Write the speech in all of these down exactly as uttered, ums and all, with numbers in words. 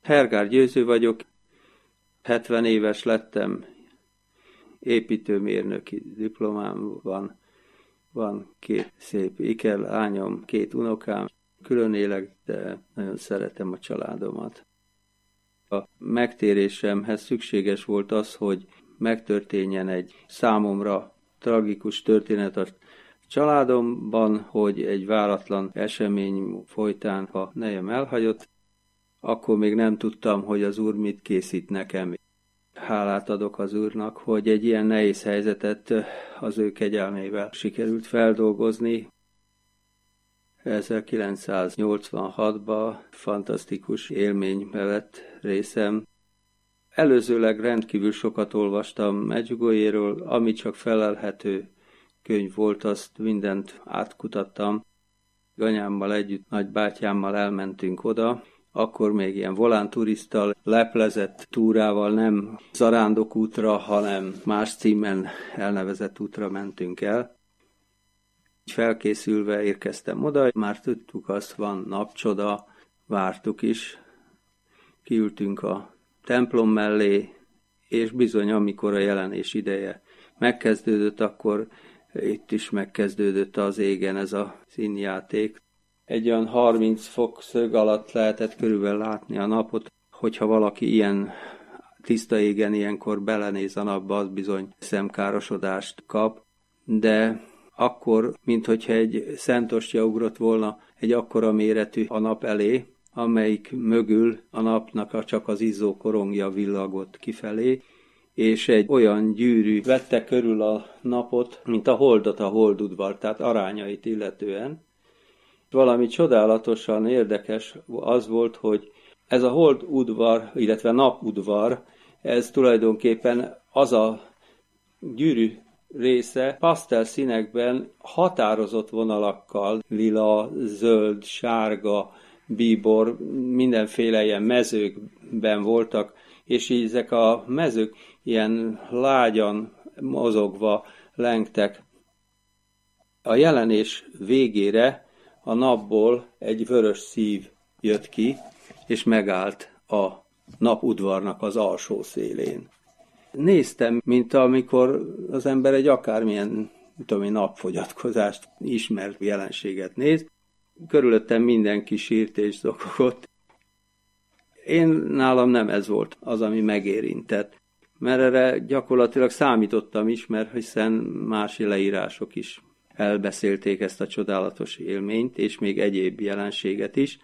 Hergár Győző vagyok, hetven éves lettem, építőmérnöki diplomám van, van két szép ikerlányom, két unokám, külön élek, de nagyon szeretem a családomat. A megtérésemhez szükséges volt az, hogy megtörténjen egy számomra tragikus történet a családomban, hogy egy váratlan esemény folytán a nejem elhagyott. Akkor még nem tudtam, hogy az Úr mit készít nekem. Hálát adok az Úrnak, hogy egy ilyen nehéz helyzetet az ő kegyelmével sikerült feldolgozni. ezerkilencszáznyolcvanhatban fantasztikus élménybe vett részem. Előzőleg rendkívül sokat olvastam Medjugorjéről, ami csak felelhető könyv volt, azt mindent átkutattam. Anyámmal együtt, nagybátyámmal elmentünk oda, akkor még ilyen volánturista leplezett túrával, nem zarándokútra, hanem más címen elnevezett útra mentünk el. Felkészülve érkeztem oda, már tudtuk azt, van napcsoda, vártuk is. Kiültünk a templom mellé, és bizony, amikor a jelenés ideje megkezdődött, akkor itt is megkezdődött az égen ez a színjáték. Egy olyan harminc fok szög alatt lehetett körülbelül látni a napot, hogyha valaki ilyen tiszta égen ilyenkor belenéz a napba, az bizony szemkárosodást kap, de akkor, minthogyha egy szentostya ugrott volna egy akkora méretű a nap elé, amelyik mögül a napnak csak az izzó korongja villagott kifelé, és egy olyan gyűrű vette körül a napot, mint a holdot a holdudvar, tehát arányait illetően. Valami csodálatosan érdekes az volt, hogy ez a holdudvar, illetve napudvar, ez tulajdonképpen az a gyűrű része pasztel színekben határozott vonalakkal, lila, zöld, sárga, bíbor, mindenféle ilyen mezőkben voltak, és így ezek a mezők ilyen lágyan mozogva lengtek. A jelenés végére a napból egy vörös szív jött ki, és megállt a napudvarnak az alsó szélén. Néztem, mint amikor az ember egy akármilyen, tudom én, napfogyatkozást, ismert jelenséget néz. Körülöttem mindenki sírt és zokogott. Én nálam nem ez volt az, ami megérintett, mert erre gyakorlatilag számítottam is, mert hiszen más leírások is elbeszélték ezt a csodálatos élményt, és még egyéb jelenséget is.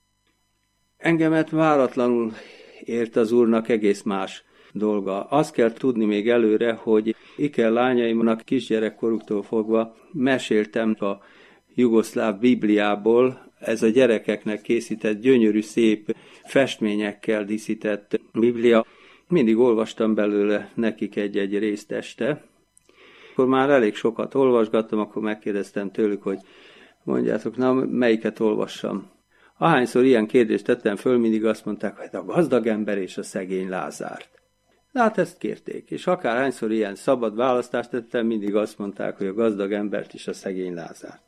Engemet váratlanul ért az Úrnak egész más dolga. Azt kell tudni még előre, hogy iker lányaimnak kisgyerekkoruktól fogva meséltem a jugoszláv Bibliából, ez a gyerekeknek készített, gyönyörű, szép festményekkel díszített Biblia. Mindig olvastam belőle nekik egy-egy részt este. Akkor már elég sokat olvasgattam, akkor megkérdeztem tőlük, hogy mondjátok, na, melyiket olvassam. Ahányszor ilyen kérdést tettem föl, mindig azt mondták, hogy a gazdag ember és a szegény Lázárt. Hát ezt kérték, és akárhányszor ilyen szabad választást tettem, mindig azt mondták, hogy a gazdag embert és a szegény Lázárt.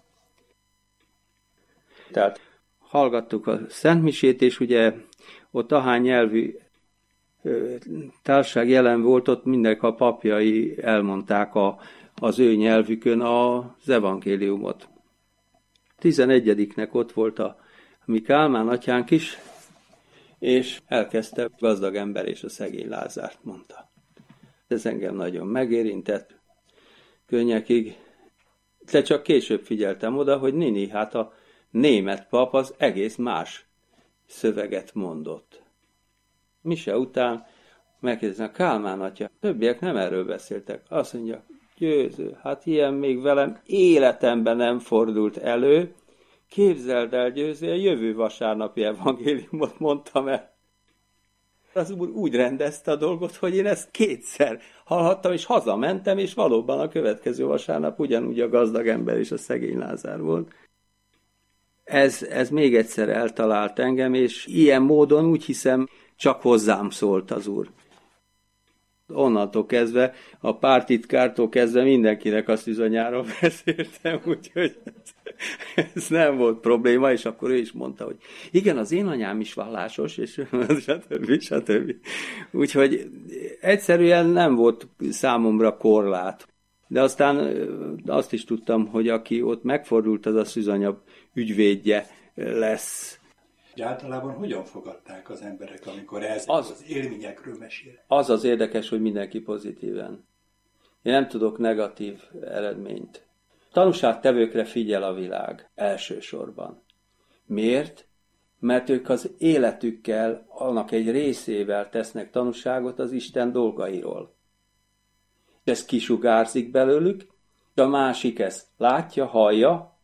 Tehát hallgattuk a szentmisét, és ugye ott ahány nyelvű társaság jelen volt, ott mindenki a papjai elmondták a, az ő nyelvükön az evangéliumot. tizenegyediknek ott volt a mi Kálmán atyánk is, és elkezdte, gazdag ember és a szegény Lázárt mondta. Ez engem nagyon megérintett, könnyekig, de csak később figyeltem oda, hogy nini, hát a német pap az egész más szöveget mondott. Mise után megkérdezem, Kálmán atya, többiek nem erről beszéltek. Azt mondja, Győző, hát ilyen még velem életemben nem fordult elő. Képzeld el, Győző, a jövő vasárnapi evangéliumot mondtam el. Az Úr úgy rendezte a dolgot, hogy én ezt kétszer hallhattam, és hazamentem, és valóban a következő vasárnap ugyanúgy a gazdag ember és a szegény Lázár volt. Ez, ez még egyszer eltalált engem, és ilyen módon úgy hiszem, csak hozzám szólt az Úr. Onnantól kezdve, a pártitkártól kezdve mindenkinek a szűzanyáról beszéltem, úgyhogy ez, ez nem volt probléma, és akkor ő is mondta, hogy igen, az én anyám is vallásos, és stb. stb. Úgyhogy egyszerűen nem volt számomra korlát. De aztán azt is tudtam, hogy aki ott megfordult, az a szűzanya ügyvédje lesz. De általában hogyan fogadták az emberek, amikor ez az, az élményekről mesél? Az az érdekes, hogy mindenki pozitíven. Én nem tudok negatív eredményt. Tanúságtevőkre figyel a világ elsősorban. Miért? Mert ők az életükkel, annak egy részével tesznek tanúságot az Isten dolgairól. Ez kisugárzik belőlük, a másik ezt látja, hallja,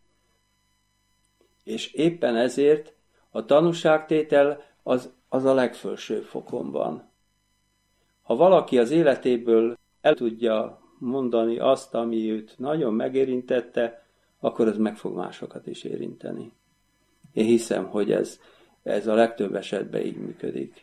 és éppen ezért a tanúságtétel az, az a legfelsőbb fokon van. Ha valaki az életéből el tudja mondani azt, ami őt nagyon megérintette, akkor ez meg fog másokat is érinteni. Én hiszem, hogy ez, ez a legtöbb esetben így működik.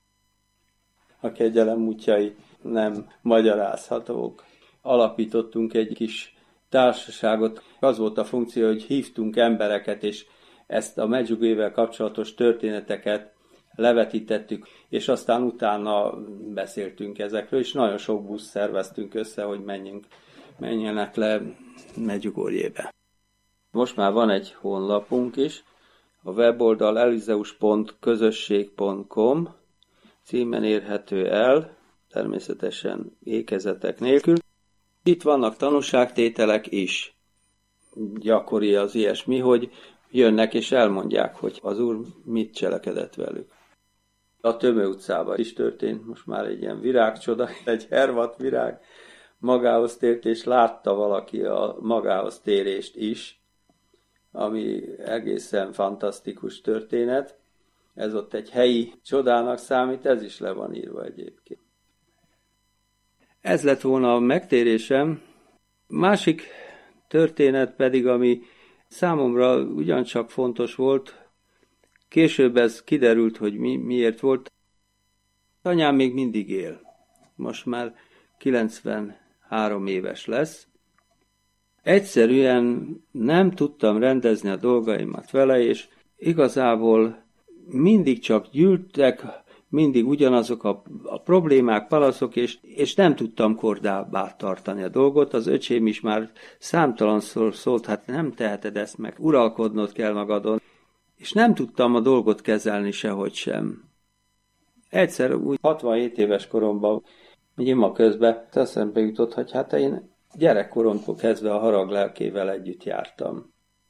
A kegyelem útjai nem magyarázhatók. Alapítottunk egy kis társaságot. Az volt a funkció, hogy hívtunk embereket, és ezt a Medjugorjével kapcsolatos történeteket levetítettük, és aztán utána beszéltünk ezekről, és nagyon sok busz szerveztünk össze, hogy menjünk, menjenek le Medjugorjébe. Most már van egy honlapunk is, a weboldal elizeus pont közösség pont com címen érhető el, természetesen ékezetek nélkül. Itt vannak tanúságtételek is. Gyakori az ilyesmi, hogy jönnek és elmondják, hogy az Úr mit cselekedett velük. A Tömő utcában is történt most már egy ilyen virágcsoda, egy hervat virág magához tért, és látta valaki a magához térést is, ami egészen fantasztikus történet. Ez ott egy helyi csodának számít, ez is le van írva egyébként. Ez lett volna a megtérésem. Másik történet pedig, ami számomra ugyancsak fontos volt, később ez kiderült, hogy mi, miért volt. Anyám még mindig él. Most már kilencvenhárom éves lesz. Egyszerűen nem tudtam rendezni a dolgaimat vele, és igazából mindig csak gyűltek, mindig ugyanazok a, a problémák, palaszok, és, és nem tudtam kordábbá tartani a dolgot. Az öcsém is már számtalanszor szólt, hát nem teheted ezt meg, uralkodnod kell magadon, és nem tudtam a dolgot kezelni sehogy sem. Egyszer úgy hatvanhét éves koromban, így ima közben eszembe jutott, hogy hát én gyerekkoromtól kezdve a harag lelkével együtt jártam.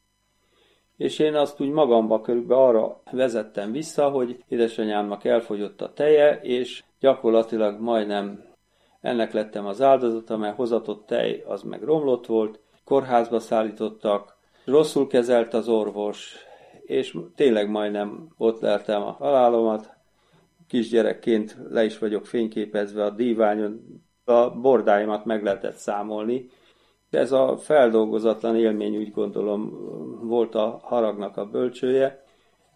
És én azt úgy magamba körülbelül arra vezettem vissza, hogy édesanyámnak elfogyott a teje, és gyakorlatilag majdnem ennek lettem az áldozata, mert hozatott tej az meg romlott volt, kórházba szállítottak, rosszul kezelt az orvos, és tényleg majdnem ott leltem a halálomat. Kisgyerekként le is vagyok fényképezve a díványon, a bordáimat meg lehetett számolni. Ez a feldolgozatlan élmény, úgy gondolom, volt a haragnak a bölcsője.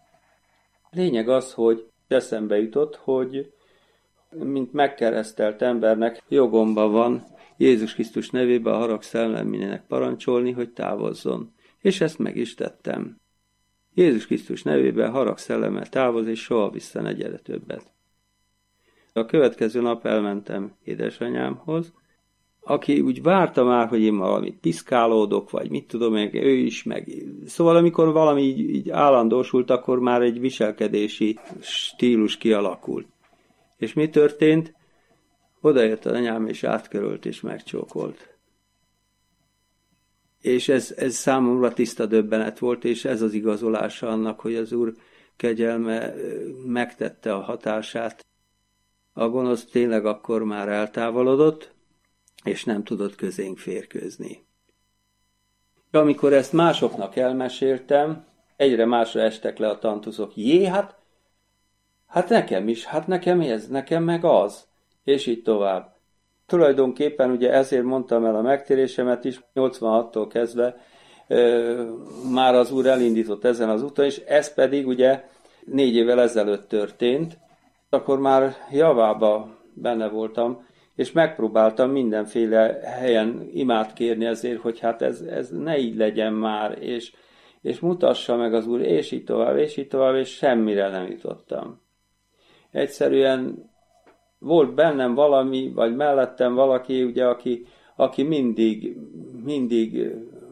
Lényeg az, hogy eszembe jutott, hogy mint megkeresztelt embernek jogomban van Jézus Krisztus nevében a harag szellemének parancsolni, hogy távozzon. És ezt meg is tettem. Jézus Krisztus nevében harag szellemmel távoz, és soha vissza ne gyere többet. A következő nap elmentem édesanyámhoz, aki úgy várta már, hogy én valamit piszkálódok, vagy mit tudom, meg ő is, meg... Szóval amikor valami így, így állandósult, akkor már egy viselkedési stílus kialakult. És mi történt? Odajött az anyám, és átkörölt, és megcsókolt. És ez, ez számomra tiszta döbbenet volt, és ez az igazolása annak, hogy az Úr kegyelme megtette a hatását. A gonosz tényleg akkor már eltávolodott, és nem tudott közénk férkőzni. Amikor ezt másoknak elmeséltem, egyre másra estek le a tantuszok. Jé, hát, hát nekem is, hát nekem ez, nekem meg az, és így tovább. Tulajdonképpen ugye ezért mondtam el a megtérésemet is, nyolcvanhattól kezdve ö, már az Úr elindított ezen az úton, és ez pedig ugye négy évvel ezelőtt történt, akkor már javába benne voltam, és megpróbáltam mindenféle helyen imát kérni azért, hogy hát ez, ez ne így legyen már, és, és mutassa meg az Úr, és így tovább, és így tovább, és semmire nem jutottam. Egyszerűen volt bennem valami, vagy mellettem valaki, ugye, aki, aki mindig, mindig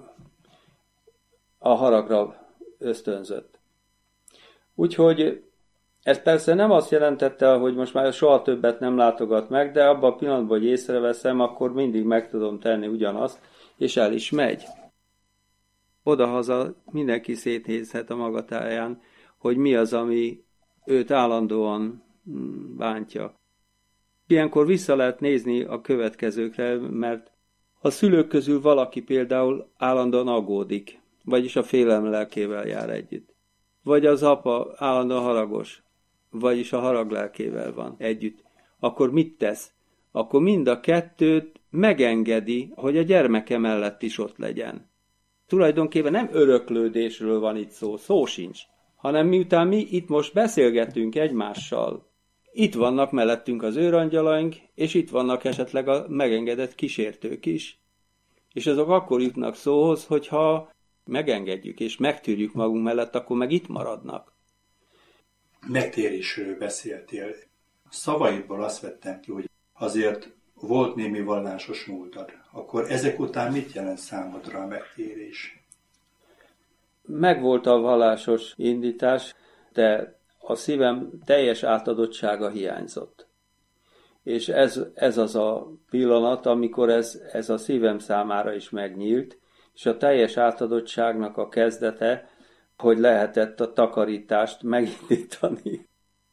a haragra ösztönzött. Úgyhogy ez persze nem azt jelentette, hogy most már soha többet nem látogat meg, de abban a pillanatban, hogy észreveszem, akkor mindig meg tudom tenni ugyanazt, és el is megy. Odahaza mindenki szétnézhet a maga táján, hogy mi az, ami őt állandóan bántja. Ilyenkor vissza lehet nézni a következőkre, mert a szülők közül valaki például állandóan aggódik, vagyis a félelem lelkével jár együtt. Vagy az apa állandóan haragos, vagyis a harag lelkével van együtt. Akkor mit tesz? Akkor mind a kettőt megengedi, hogy a gyermeke mellett is ott legyen. Tulajdonképpen nem öröklődésről van itt szó, szó sincs, hanem miután mi itt most beszélgetünk egymással, itt vannak mellettünk az őrangyalaink, és itt vannak esetleg a megengedett kísértők is. És azok akkor jutnak szóhoz, hogyha megengedjük és megtűrjük magunk mellett, akkor meg itt maradnak. Megtérésről beszéltél. Szavaidból azt vettem ki, hogy azért volt némi vallásos múltad. Akkor ezek után mit jelent számodra a megtérés? Megvolt a vallásos indítás, de a szívem teljes átadottsága hiányzott. És ez, ez az a pillanat, amikor ez, ez a szívem számára is megnyílt, és a teljes átadottságnak a kezdete, hogy lehetett a takarítást megindítani.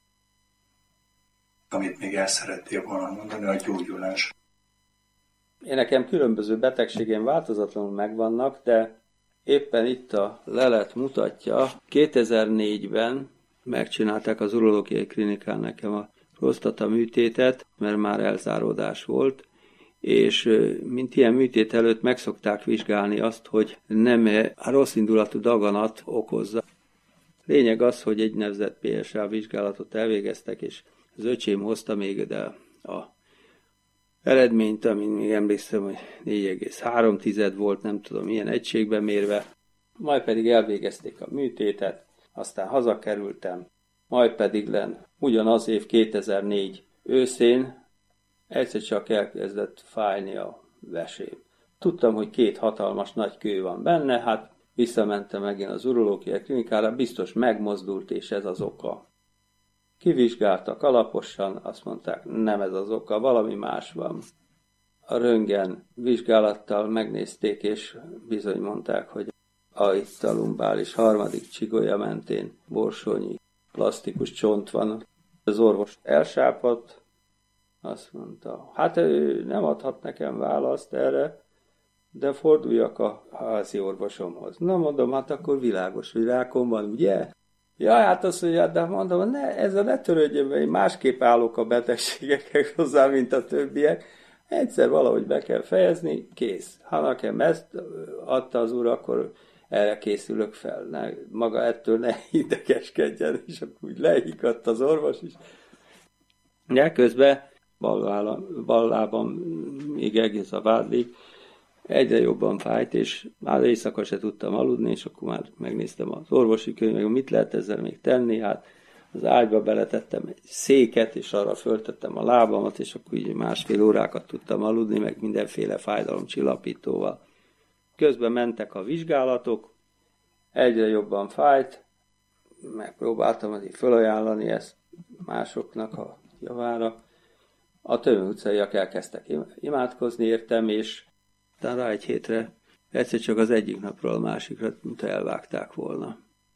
Amit még el szerettél volna mondani, a gyógyulás. Én nekem különböző betegségem változatlanul megvannak, de éppen itt a lelet mutatja. kétezer-négyben megcsinálták az urológiai klinikán nekem a prostata műtétet, mert már elzáródás volt, és mint ilyen műtét előtt meg szokták vizsgálni azt, hogy nem a rossz indulatú daganat okozza. Lényeg az, hogy egy nevezett pé es á vizsgálatot elvégeztek, és az öcsém hozta még ide a eredményt, amin még emlékszem, hogy négy egész három volt, nem tudom milyen egységben mérve. Majd pedig elvégezték a műtétet, aztán hazakerültem, majd pedig len ugyanaz év kétezer-négy őszén egyszer csak elkezdett fájni a vesém. Tudtam, hogy két hatalmas nagy kő van benne, hát visszamentem megint az urológiai klinikára, biztos megmozdult, és ez az oka. Kivizsgáltak alaposan, azt mondták, nem ez az oka, valami más van. A röntgen vizsgálattal megnézték, és bizony mondták, hogy a itt a lumbális harmadik csigolya mentén borsónyi plastikus csont van. Az orvos elsápadt, azt mondta, hát ő nem adhat nekem választ erre, de forduljak a házi orvosomhoz. Na mondom, hát akkor világos, hogy rákom van, ugye? Ja, hát azt mondja, de mondom, ne, ezzel ne törődjön, mert én másképp állok a betegségekhez hozzá, mint a többiek. Egyszer valahogy be kell fejezni, kész. Ha nekem ezt adta az úr, akkor erre készülök fel. Ne, maga ettől ne idegeskedjen, és akkor úgy leikadt az orvos is. De közben bal lábam még egész a vádlig, egyre jobban fájt, és már éjszaka se tudtam aludni, és akkor már megnéztem az orvosi könyvet, mit lehet ezzel még tenni, hát az ágyba beletettem egy széket, és arra föltettem a lábamat, és akkor így másfél órákat tudtam aludni, meg mindenféle fájdalomcsillapítóval. Közben mentek a vizsgálatok, egyre jobban fájt, megpróbáltam azért felajánlani ezt másoknak a javára. A Tömő utcaiak elkezdtek imádkozni értem, és rá egy hétre egyszer csak az egyik napról a másikra, mint elvágták volna.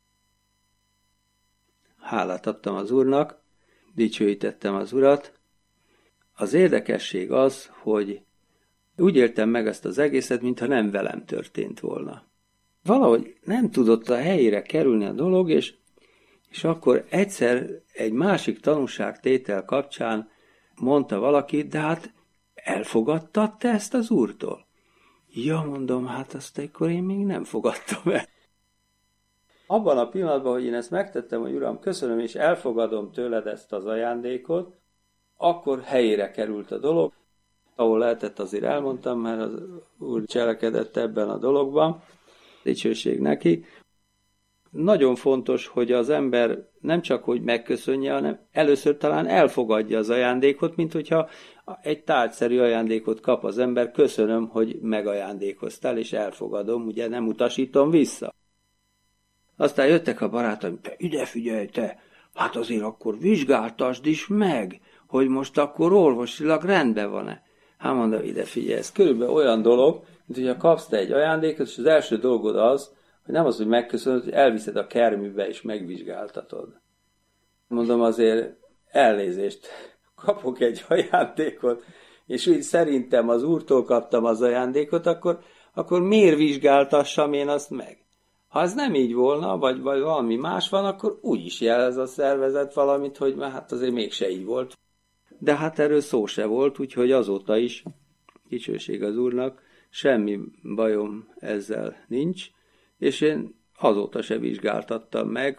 Hálát adtam az Úrnak, dicsőítettem az Urat. Az érdekesség az, hogy úgy éltem meg ezt az egészet, mintha nem velem történt volna. Valahogy nem tudott a helyére kerülni a dolog, és, és akkor egyszer egy másik tanúságtétel kapcsán mondta valaki, de hát elfogadtad te ezt az Úrtól? Ja, mondom, hát azt akkor én még nem fogadtam el. Abban a pillanatban, hogy én ezt megtettem, hogy Uram, köszönöm, és elfogadom tőled ezt az ajándékot, akkor helyére került a dolog. Ahol lehetett, azért elmondtam, mert az Úr cselekedett ebben a dologban. Dicsőség neki. Nagyon fontos, hogy az ember nem csak, hogy megköszönje, hanem először talán elfogadja az ajándékot, mint hogyha egy tárgyszerű ajándékot kap az ember, köszönöm, hogy megajándékoztál, és elfogadom, ugye nem utasítom vissza. Aztán jöttek a barátaim, te ide figyelj, te, hát azért akkor vizsgáltasd is meg, hogy most akkor orvosilag rendben van-e. Hát mondom, ide figyelj, ez körülbelül olyan dolog, mint hogyha kapsz te egy ajándékot, és az első dolgod az, hogy nem az, hogy megköszönöd, hogy elviszed a kerműbe, és megvizsgáltatod. Mondom, azért elnézést, kapok egy ajándékot, és úgy szerintem az Úrtól kaptam az ajándékot, akkor, akkor miért vizsgáltassam én azt meg? Ha ez nem így volna, vagy, vagy valami más van, akkor úgy is jelez a szervezet valamit, hogy már hát azért mégse így volt. De hát erről szó se volt, úgyhogy azóta is, dicsőség az Úrnak, semmi bajom ezzel nincs, és én azóta se vizsgáltattam meg.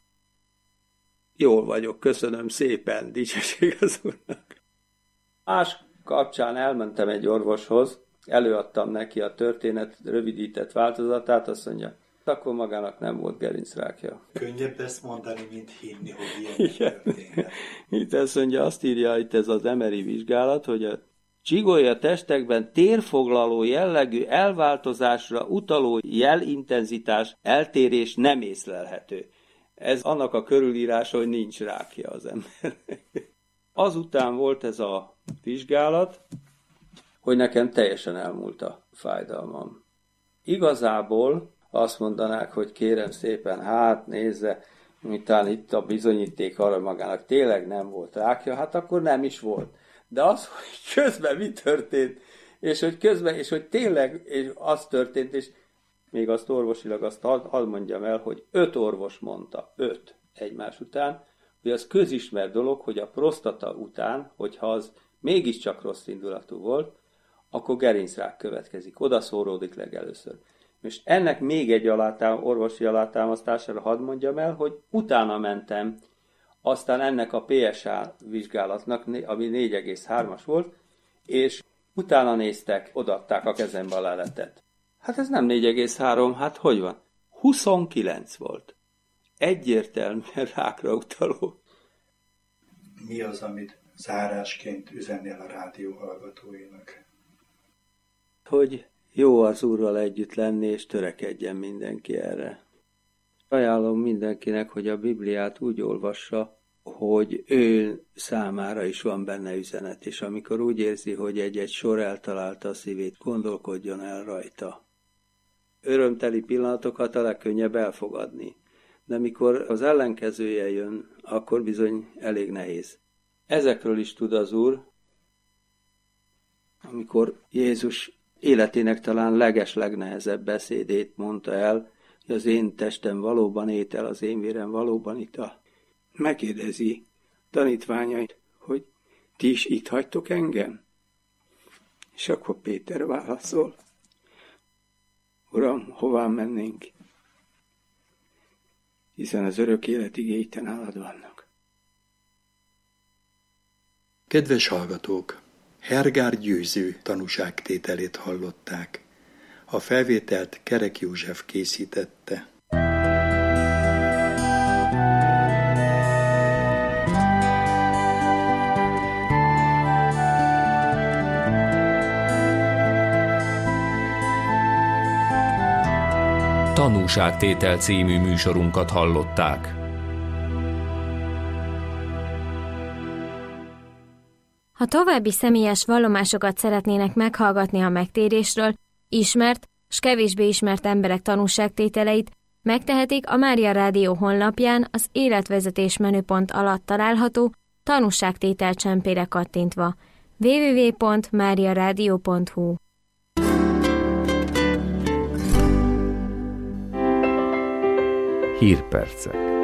Jól vagyok, köszönöm szépen, dicsőség az Úrnak. Más kapcsán elmentem egy orvoshoz, előadtam neki a történet rövidített változatát, azt mondja, akkor magának nem volt gerincrákja. Könnyebb ezt mondani, mint hinni, hogy ilyen történet. Itt azt mondja, azt írja itt ez az Emery vizsgálat, hogy a csigolya testekben térfoglaló jellegű elváltozásra utaló jelintenzitás, eltérés nem észlelhető. Ez annak a körülírása, hogy nincs rákja az embernek. Azután volt ez a vizsgálat, hogy nekem teljesen elmúlt a fájdalmam. Igazából azt mondanák, hogy kérem szépen, hát nézze, miután itt a bizonyíték arra magának tényleg nem volt rákja, hát akkor nem is volt. De az, hogy közben mi történt, és hogy közben, és hogy tényleg és az történt, és még azt orvosilag azt hadd had mondjam el, hogy öt orvos mondta, öt egymás után, hogy az közismert dolog, hogy a prostata után, hogyha az mégiscsak rossz indulatú volt, akkor gerincrák következik, oda szóródik legelőször. És ennek még egy alátám, orvosi alátámasztására hadd mondjam el, hogy utána mentem, aztán ennek a pé es á vizsgálatnak, ami négy egész hármas volt, és utána néztek, odaadták a kezembe a leletet. Hát ez nem négy egész három, hát hogy van? huszonkilenc volt. Egyértelműen rákra utaló. Mi az, amit zárásként üzennél a rádió hallgatóinak? Hogy jó az Úrral együtt lenni, és törekedjen mindenki erre. Ajánlom mindenkinek, hogy a Bibliát úgy olvassa, hogy ő számára is van benne üzenet, és amikor úgy érzi, hogy egy-egy sor eltalálta a szívét, gondolkodjon el rajta. Örömteli pillanatokat a legkönnyebb elfogadni, de mikor az ellenkezője jön, akkor bizony elég nehéz. Ezekről is tud az Úr, amikor Jézus életének talán leges-legnehezebb beszédét mondta el, hogy az én testem valóban étel, az én vérem valóban ital. Megkérdezi tanítványait, hogy ti is itt hagytok engem? És akkor Péter válaszol, Uram, hová mennénk? Hiszen az örök élet igéi te nálad vannak. Kedves hallgatók! Hergár Győző tanúságtételét hallották. A felvételt Kerek József készítette. Tanúságtétel című műsorunkat hallották. Ha további személyes vallomásokat szeretnének meghallgatni a megtérésről, ismert s kevésbé ismert emberek tanúságtételeit, megtehetik a Mária Rádió honlapján az életvezetés menüpont alatt található tanúságtétel csempére kattintva. double-u double-u double-u pont mária rádió pont hu Hírpercek.